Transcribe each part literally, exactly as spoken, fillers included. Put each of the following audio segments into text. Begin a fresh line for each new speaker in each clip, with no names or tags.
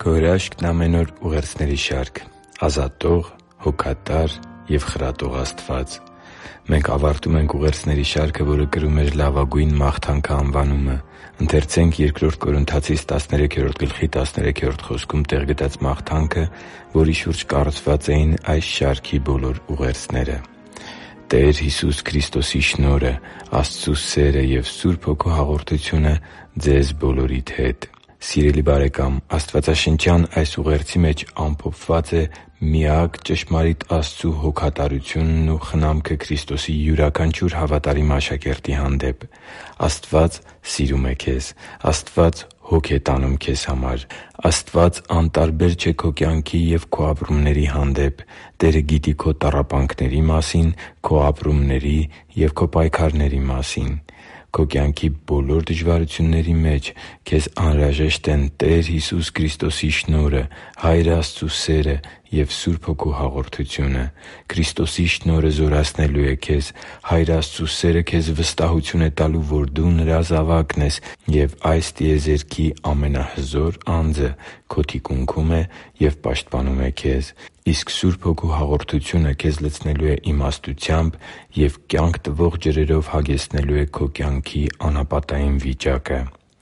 Քո հրաշքն ամեն օր ուղերձների շարք։ Ազատող, հոգատար և խրատող Աստված։ Մենք ավարտում ենք ուղերձների շարքը, որը կրում էր «Լավագույն մաղթանքը» անվանումը։ Ընթերցե՛նք Բ Կորնթացիս տասներեքերորդ գլխի տասներեքերորդ խոսքում տեղ գտած մաղթանքը, որի շուրջ կառուցված էին այս շարքի բոլոր ուղերձները։ Տեր Հիսուս Քրիստոսի շնորհը, Աստծու սերը և Սուրբ Հոգու հաղորդությունը ձեզ բոլորիդ հետ։ Սիրելի՛ բարեկամ, աստվածաշնչյան այս ուղերձի մեջ ամփոփված է միակ ճշմարիտ Աստծու հոգատարությունն ու խնամքը Քրիստոսի յուրաքանչյուր հավատարիմ աշակերտի հանդեպ։ Աստված սիրում է քեզ։ Աստված հոգ է տանում քեզ համար։ Աստված անտարբեր չէ քո կյանքի և քո ապրումների հանդեպ։ Տերը գիտի քո տառապանքների մասին, քո ապրումների և քո պայքարների մասին։ Քո կյանքի բոլոր դժվարությունների մեջ քեզ անհրաժեշտ են Տեր Հիսուս Քրիստոսի շնորհը, Հայր Աստծու սերը և Սուրբ Հոգու հաղորդությունը։ Քրիստոսի շնորհը զորացնելու է քեզ։ Հայր Աստծու սերը քեզ վստահություն է տալու, որ դու Նրա զավակն ես, և այս տիեզերքի ամենահզոր անձը քո թիկունքում է և պաշտպանում է քեզ։ Իսկ Սուրբ Հոգու հաղորդությունը քեզ լցնելու է իմաստությամբ և կյանք տվող ջրերով հագեցնելու է քո կյանքի անապատային վիճակը։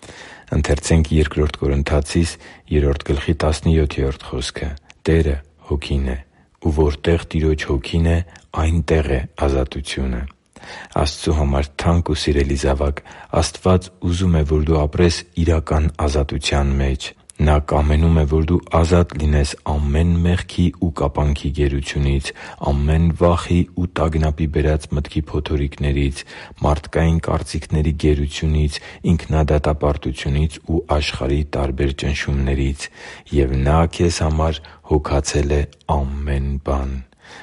«Տերը Հոգին է, ու որտեղ Տիրոջ Հոգին է, այնտեղ է ազատությունը» (Բ Կորնթացիս երրորդ գլխի տասնյոթերորդ խոսքը)։ Աստծու համար թանկ ու սիրելի՛ զավակ, Աստված ուզում է, որ դու ապրես իրական ազատության մեջ։ Նա կամենում է, որ դու ազատ լինես ամեն մեղքի ու կապանքի գերությունից, ամեն վախի ու տագնապի բերած մտքի փոթորիկներից, մարդկային կարծիքների գերությունից, ինքնադատապարտությունից ու աշխարհի տարբեր ճնշումներից։ Եվ Նա քեզ համար հոգացել է ամեն բան։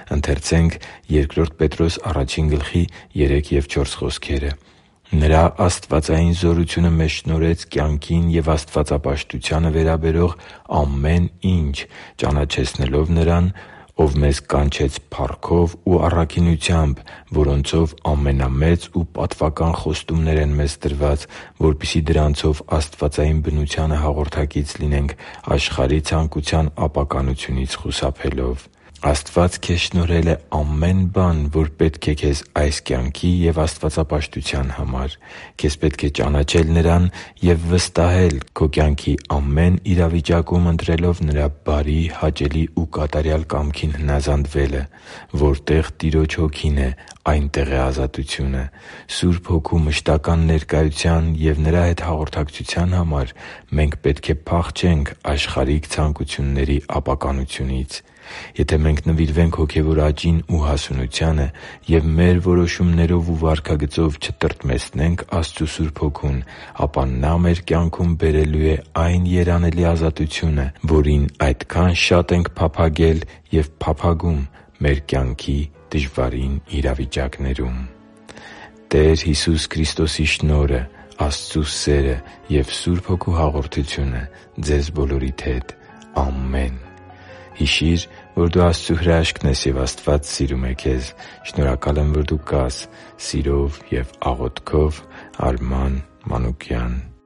«Նրա աստվածային զորությունը մեզ շնորհեց կյանքին և աստվածապաշտությանը վերաբերող ամեն ինչ, ճանաչեցնելով Նրան, ով մեզ կանչեց փառքով ու առաքինությամբ, որոնցով ամենամեծ ու պատվական խոստումներ են մեզ տրված, որպեսզի դրանցով աստվածային բնությանը հաղորդակից լինենք աշխարհի ցանկության ապականությունից խուսափելով» (Բ Պետրոս առաջին գլխի երեք և չորս խոսքերը)։ Աստված քեզ շնորհել է ամեն բան, որ պետք է քեզ այս կյանքի և աստվածապաշտության համար։ Քեզ պետք է ճանաչել Նրան և վստահել՝ քո կյանքի ամեն իրավիճակում ընտրելով Նրա բարի, հաճելի ու կատարյալ կամքին հնազանդվելը։ Որտեղ Տիրոջ Հոգին է, այնտեղ է ազատությունը։ Սուրբ Հոգու մշտական ներկայության և Նրա հետ հաղորդակցության համար մենք պետք է փախչենք աշխարհիկ ցանկությունների ապականությունից։ Եթե մենք նվիրվենք հոգևոր աճին ու հասունությանը և մեր որոշումներով ու վարքագծով չտրտմեցնենք Աստծու Սուրբ Հոգուն, ապա Նա մեր կյանքում բերելու է այն երանելի ազատությունը, որին այդքան շատ ենք փափագել և փափագում մեր կյանքի դժվարին իրավիճակներում։ Տեր Հիսուս Քրիստոսի շնորհը, Աստծու սերը և Սուրբ Հոգու հաղորդությունը ձեզ բոլորիդ հետ։ Ամեն։ Հիշի՛ր, որ դու Աստծո հրաշքն ես, և Աստված սիրում է քեզ։ Շնորհակալ եմ, որ դու կա՛ս։ Սիրով և աղոթքով, Արման Մանուկյան։